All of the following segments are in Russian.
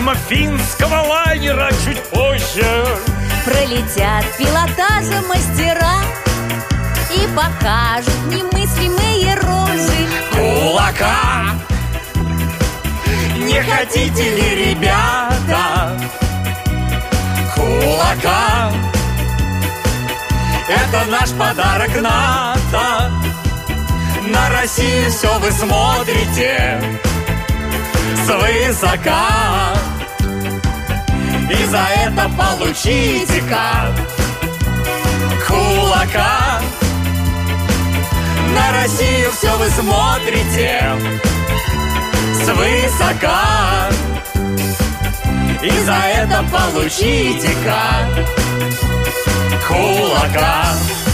Мимо финского лайнера чуть позже пролетят пилотажа мастера и покажут немыслимые рожи кулака. Не хотите ли, ребята, кулака? Это наш подарок НАТО. На Россию все вы смотрите свысока, и за это получите-ка кулака. На Россию все вы смотрите свысока, и за это получите-ка кулака.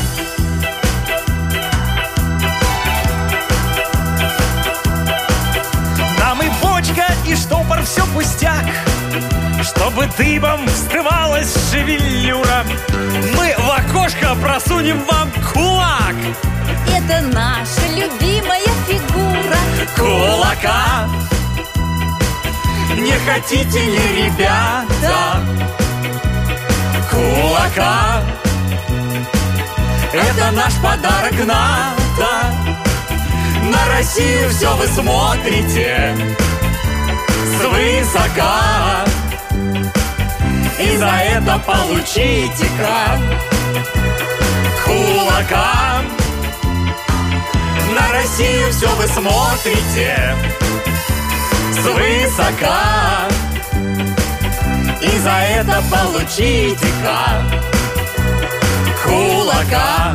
Нам и бочка, и штопор все пустяк, чтобы дыбом вздымалась шевелюра. Мы в окошко просунем вам кулак. Это наша любимая фигура Кулака. Не хотите ли, ребята, кулака? Это наш подарок НАТО. На Россию все вы смотрите свысока, и за это получите-ка кулака. На Россию все вы смотрите свысока, и за это получите-ка кулака.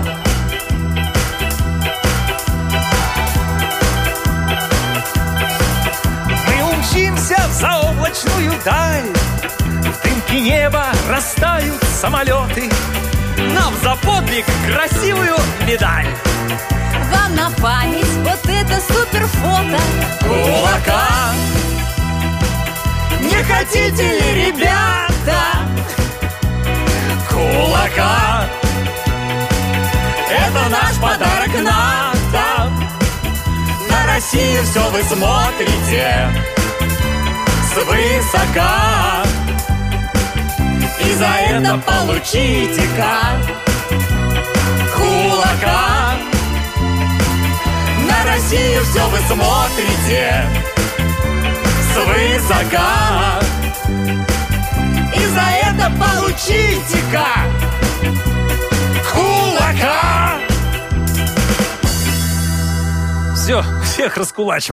Мы умчимся в заоблачную даль, в дымке неба растают самолеты. Нам за подвиг красивую медаль. Вам на память вот это суперфото Кулака. Не хотите ли, ребята, кулака? Это наш подарок НАТО. На Россию все вы смотрите свысока, и за это получите-ка кулака. На Россию все вы смотрите свысока, и за это получите-ка кулака. Все, всех раскулачим.